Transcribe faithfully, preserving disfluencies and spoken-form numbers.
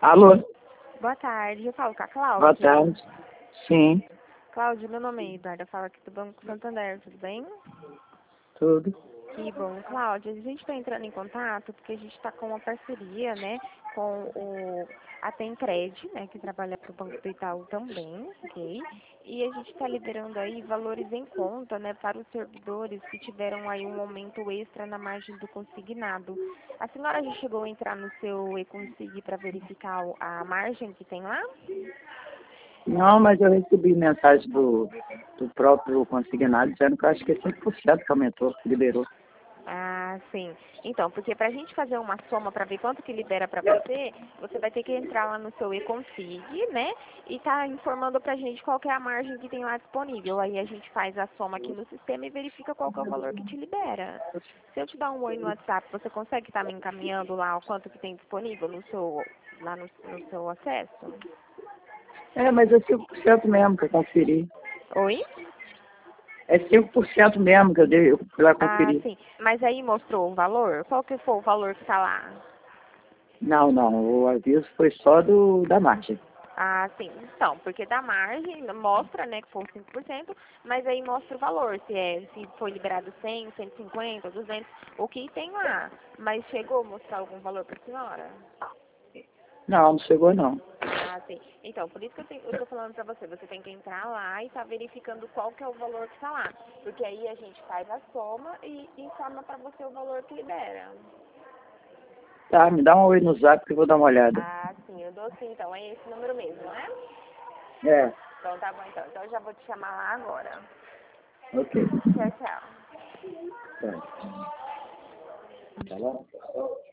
Alô? Boa tarde, eu falo com a Boa Cláudia. tarde. Sim, Cláudia, meu nome é Eduarda, eu falo aqui do Banco Santander, tudo bem? tudo. Que bom, Cláudia, a gente está entrando em contato porque a gente está com uma parceria, né, com o a Temcred, né, que trabalha para o Banco do Itaú também, ok? E a gente está liberando aí valores em conta, né, para os servidores que tiveram aí um aumento extra na margem do consignado. A senhora já chegou a entrar no seu e-consig para verificar o- a margem que tem lá? Não, mas eu recebi mensagem do, do próprio consignado dizendo que eu acho que é cinco por cento que aumentou, que liberou. Ah, sim. Então, porque para a gente fazer uma soma para ver quanto que libera para você, você vai ter que entrar lá no seu e-consig, né? E tá informando para a gente qual que é a margem que tem lá disponível. Aí a gente faz a soma aqui no sistema e verifica qual que é o valor que te libera. Se eu te dar um oi no WhatsApp, você consegue estar me encaminhando lá o quanto que tem disponível no seu, lá no, no seu acesso? É, mas é cinco por cento mesmo que eu conferi. Oi? É cinco por cento mesmo que eu dei, eu fui lá Ah, conferir. sim. Mas aí mostrou o valor? Qual que foi o valor que tá lá? Não, não, o aviso foi só do da margem. Ah, sim. Então, porque da margem mostra, né, que foi cinco por cento, mas aí mostra o valor, se é, se foi liberado cem, cento e cinquenta, duzentos, o que tem lá. Mas chegou a mostrar algum valor para a senhora? Não, não chegou não. Ah, sim. Então, por isso que eu, tenho, eu tô falando pra você, você tem que entrar lá e tá verificando qual que é o valor que tá lá. Porque aí a gente faz a soma e informa pra você o valor que libera. Tá, me dá um oi no zap que eu vou dar uma olhada. Ah, sim, eu dou sim, então é esse número mesmo, né? É, Então tá bom, então. Então eu já vou te chamar lá agora. ok. Tchau, tchau. Tá. Tá lá?